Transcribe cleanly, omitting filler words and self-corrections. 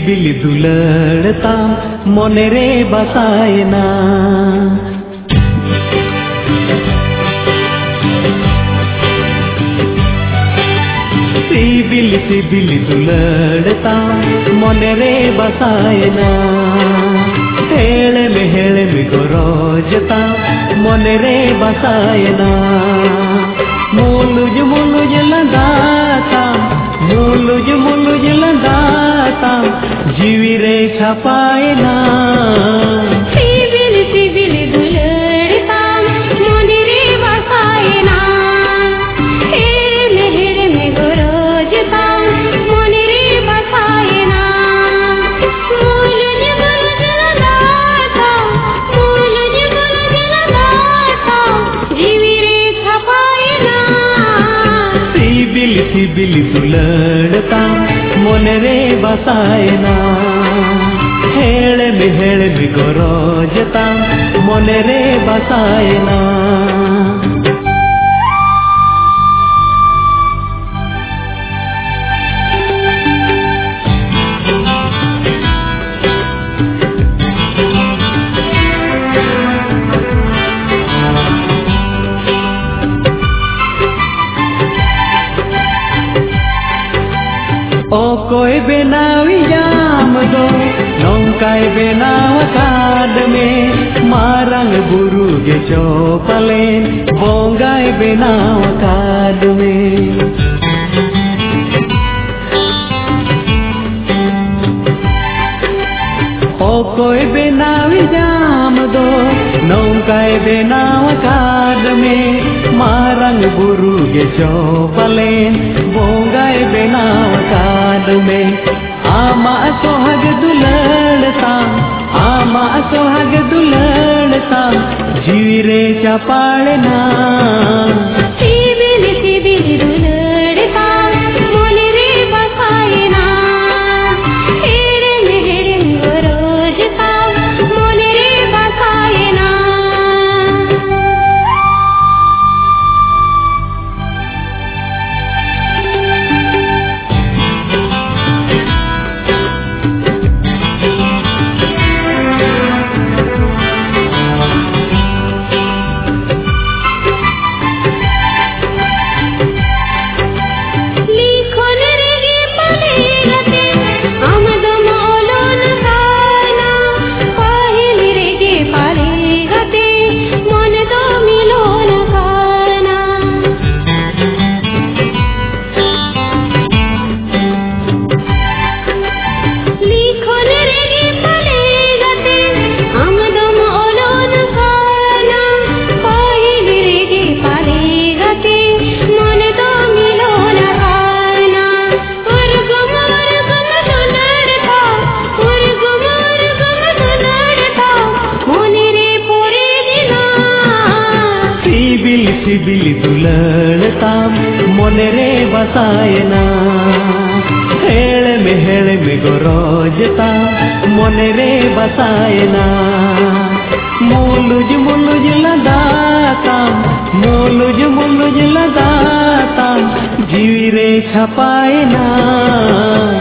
CIBIL दुलड़ताम मोने रे बसायना CIBIL CIBIL दुलड़ताम मोने रे बसायना हेले में गरजता मोने रे बसायना मुलुज मुलुज लंदाता मुलुज लंदाता जीवी रे छपायना सिबिल सिबिल दुलड़ता मोने रे बसायना हेले में गरजता मोने रे बसायना मुलुज मुलुज लंदाता जीवी रे छपायना सिबिल दुलड़ता मोने रे बसायना हेले में गरजता मोने रे बसायना कोई बेनावी जाम दो नौकाय बेनाव काद में मारंग बुरु के चौपले बोंगाय बेनाव काद में कोई बेनावी जाम दो नौकाय बेनाव काद में मारंग बुरु के चौपले बोंगाय बेनाव काद में आमा सोहाग दुलड़ता जीवी रे चपाड़ना सिबिल सिबिल दुलड़ता मोने रे बसायना हेड़े में गरजता मोने रे बसायना सिबिल दुलड़ता मोने रे बसायना हेले में गरजता मोने रे बसायना मुलुज मुलुज लंदाता जीवी रे छपायना